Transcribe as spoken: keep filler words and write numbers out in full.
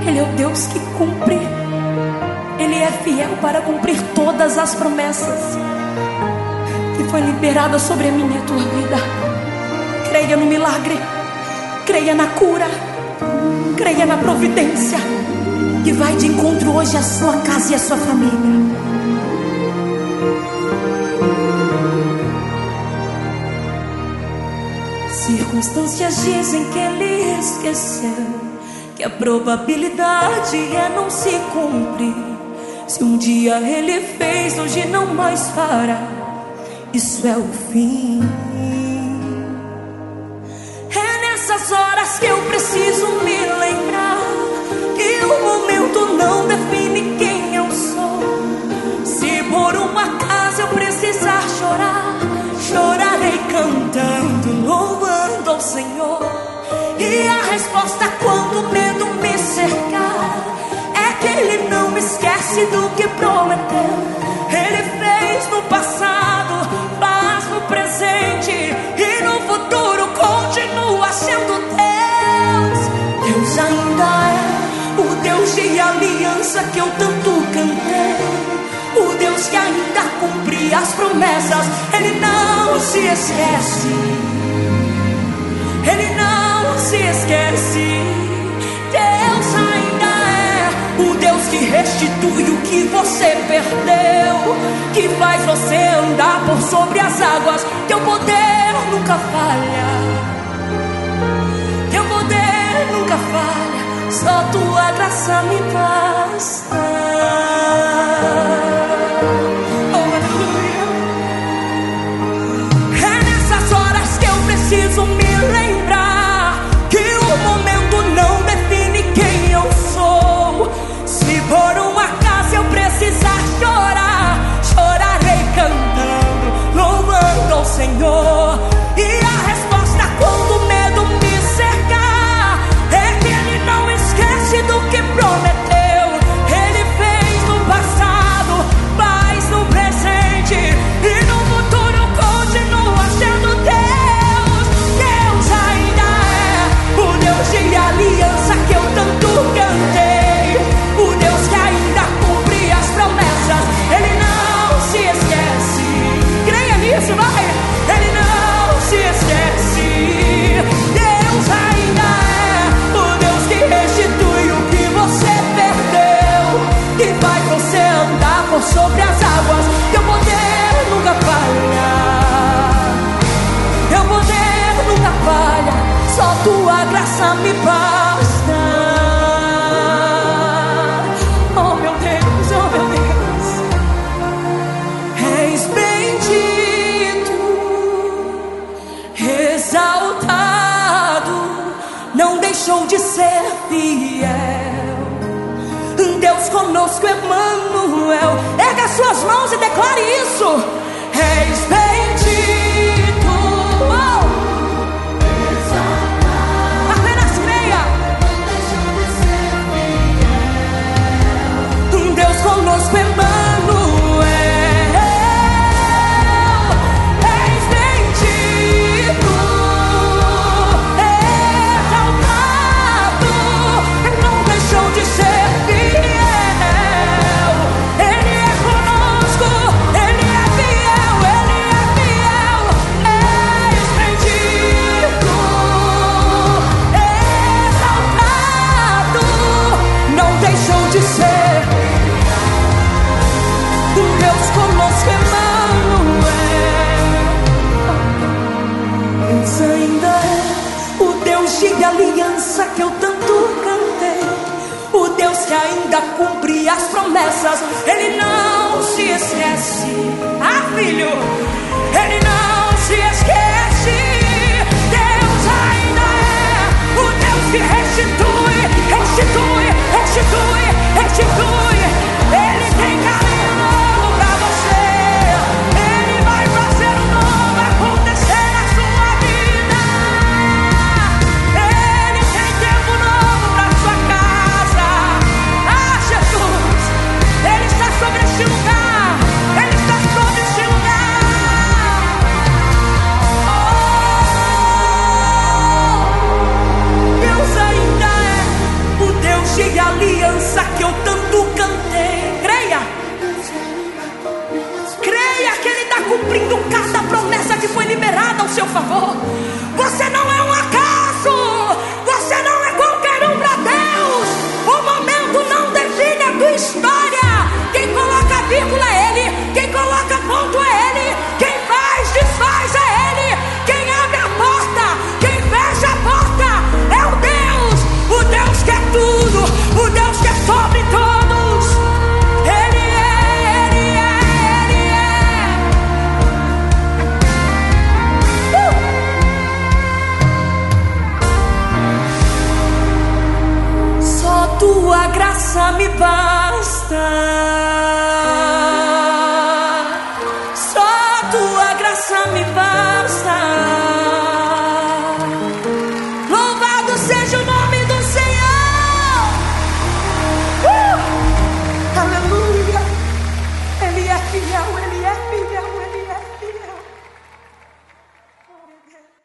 Ele é o Deus que cumpre. Ele é fiel para cumprir todas as promessas que foi liberada sobre a minha e a tua vida. Creia no milagre, creia na cura, creia na providência que vai de encontro hoje à sua casa e à sua família. Circunstâncias dizem que ele esqueceu, que a probabilidade é não se cumprir. Se um dia ele fez, hoje não mais fará. Isso é o fim. É nessas horas que eu preciso me lembrar que o momento não define quem eu sou. Se por um acaso eu precisar chorar, chorarei cantando, louvando ao Senhor. E a resposta quando o medo me cercar é que Ele não esquece do que prometeu. Ele fez no passado, faz no presente e no futuro continua sendo Deus. Deus ainda é o Deus de aliança que eu tanto cantei, o Deus que ainda cumpre as promessas. Ele não se esquece, Ele não se esquece. Deus ainda é o Deus que restitui o que você perdeu, que faz você andar por sobre as águas. Teu poder nunca falha, teu poder nunca falha, só tua graça me basta. Preciso me lembrar que o momento não define quem eu sou. Se por um acaso eu precisar chorar, chorarei cantando, louvando ao Senhor. E a resposta quando o medo me cercar é que Ele não esquece do que prometeu. Ele fez no passado, faz no presente e no futuro continua sendo Deus. De aliança que eu tanto cantei, o Deus que ainda cumpre as promessas. Ele não se esquece, creia nisso, vai. Ele não se esquece. Deus ainda é o Deus que restitui o que você perdeu, que faz você andar por sobre as águas. Teu poder nunca falha, teu poder nunca falha, só tua graça me basta. Oh meu Deus, oh meu Deus. És bendito, exaltado, não deixou de ser fiel. Deus conosco, Emmanuel. Erga suas mãos e declare isso. És bendito, oh. Conosco, Emmanuel. És bendito, exaltado, não deixou de ser fiel. Ele é conosco, Ele é fiel, Ele é fiel. És bendito, exaltado, não deixou de ser. Deus conosco, Emmanuel. Deus ainda é o Deus de aliança que eu tanto cantei, o Deus que ainda cumpre as promessas. Ele não se esquece. Ah, filho, Ele não se esquece. Deus ainda é o Deus que restitui, restitui, restitui, restitui. Ele tem carinho. Deus ainda graça me basta.